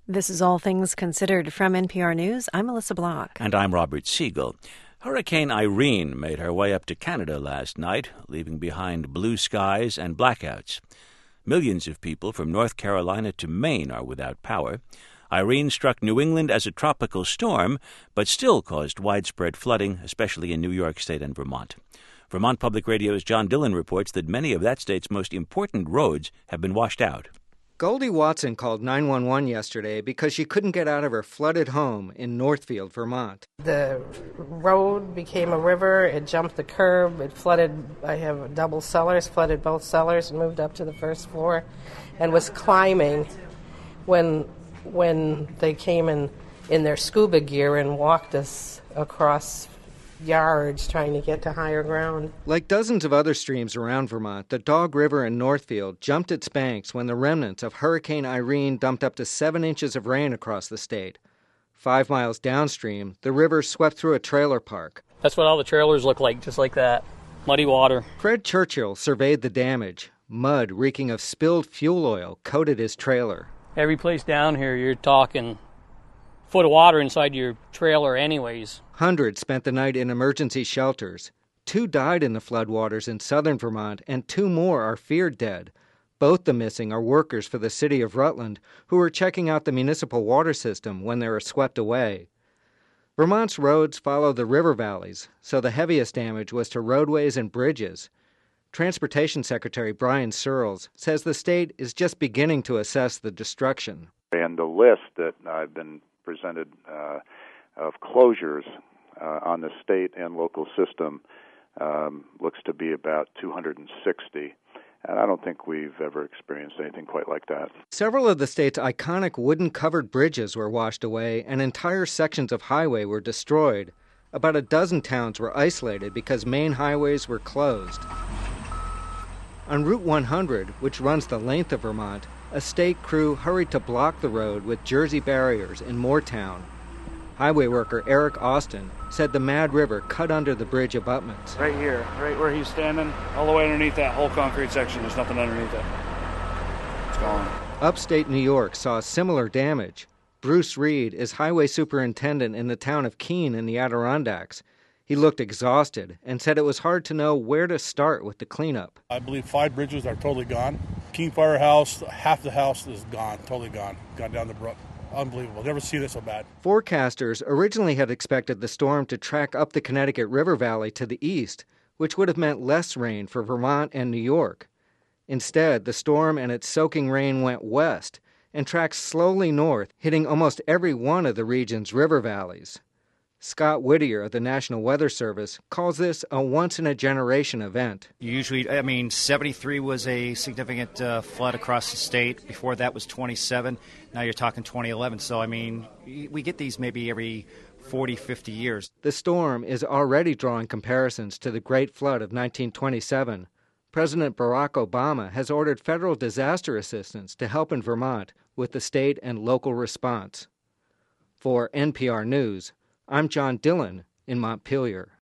This is All Things Considered from NPR News. I'm Melissa Block. And I'm Robert Siegel. Hurricane Irene made her way up to Canada last night, leaving behind blue skies and blackouts. Millions of people from North Carolina to Maine are without power. Irene struck New England as a tropical storm, but still caused widespread flooding, especially in New York State and Vermont. Vermont Public Radio's John Dillon reports that many of that state's most important roads have been washed out. Goldie Watson called 911 yesterday because she couldn't get out of her flooded home in Northfield, Vermont. The road became a river. It jumped the curb. It flooded. I have double cellars, flooded both cellars, and moved up to the first floor and was climbing when they came in their scuba gear and walked us across yards trying to get to higher ground. Like dozens of other streams around Vermont, the Dog River in Northfield jumped its banks when the remnants of Hurricane Irene dumped up to 7 inches of rain across the state. 5 miles downstream, the river swept through a trailer park. That's what all the trailers look like, just like that. Muddy water. Fred Churchill surveyed the damage. Mud reeking of spilled fuel oil coated his trailer. Every place down here, you're talking foot of water inside your trailer anyways. Hundreds spent the night in emergency shelters. 2 died in the floodwaters in southern Vermont, and 2 more are feared dead. Both the missing are workers for the city of Rutland who are checking out the municipal water system when they were swept away. Vermont's roads follow the river valleys, so the heaviest damage was to roadways and bridges. Transportation Secretary Brian Searles says the state is just beginning to assess the destruction. And the list that I've been presented of closures on the state and local system looks to be about 260. And I don't think we've ever experienced anything quite like that. Several of the state's iconic wooden covered bridges were washed away and entire sections of highway were destroyed. About a dozen towns were isolated because main highways were closed. On Route 100, which runs the length of Vermont, a state crew hurried to block the road with Jersey barriers in Moortown. Highway worker Eric Austin said the Mad River cut under the bridge abutments. Right here, right where he's standing, all the way underneath that whole concrete section, there's nothing underneath it. It's gone. Upstate New York saw similar damage. Bruce Reed is highway superintendent in the town of Keene in the Adirondacks. He looked exhausted and said it was hard to know where to start with the cleanup. I believe 5 bridges are totally gone. Keene Firehouse, half the house is gone, totally gone. Gone down the brook. Unbelievable. Never seen it so bad. Forecasters originally had expected the storm to track up the Connecticut River Valley to the east, which would have meant less rain for Vermont and New York. Instead, the storm and its soaking rain went west and tracked slowly north, hitting almost every one of the region's river valleys. Scott Whittier of the National Weather Service calls this a once-in-a-generation event. Usually, 73 was a significant flood across the state. Before that was 27. Now you're talking 2011. So, we get these maybe every 40, 50 years. The storm is already drawing comparisons to the Great Flood of 1927. President Barack Obama has ordered federal disaster assistance to help in Vermont with the state and local response. For NPR News, I'm John Dillon in Montpelier.